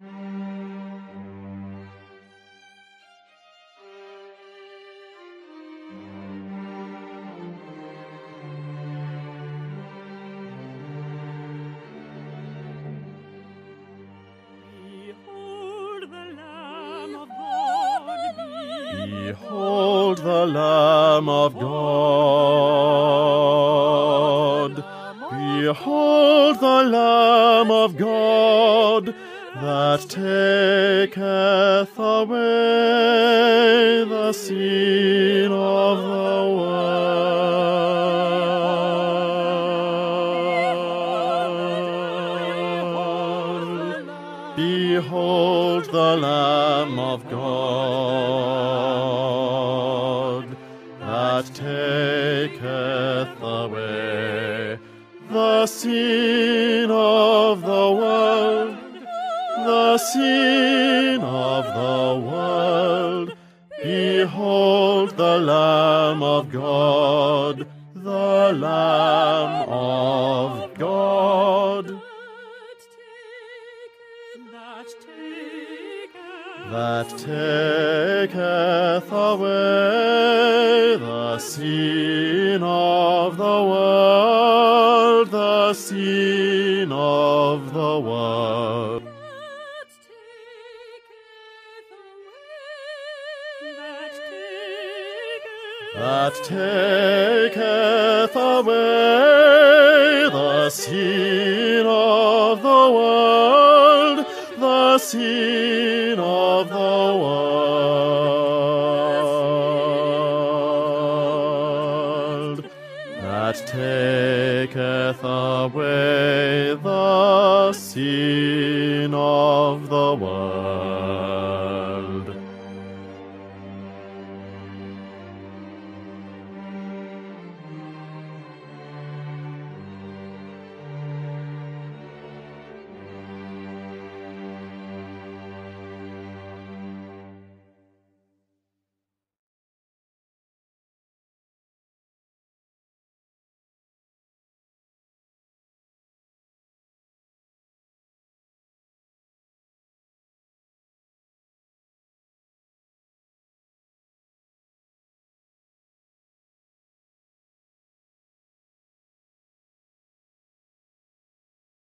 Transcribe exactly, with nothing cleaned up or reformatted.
Behold the Lamb of God. Behold the Lamb of God, that taketh away the sin of the world. Behold the Lamb of God, that taketh away the sin of the world, the sin of the world. Behold the Lamb of God, the Lamb of God, that taketh away the sin of the world, the sin of the world. That taketh away the sin of the world, the sin of the world. That taketh away the sin of the world.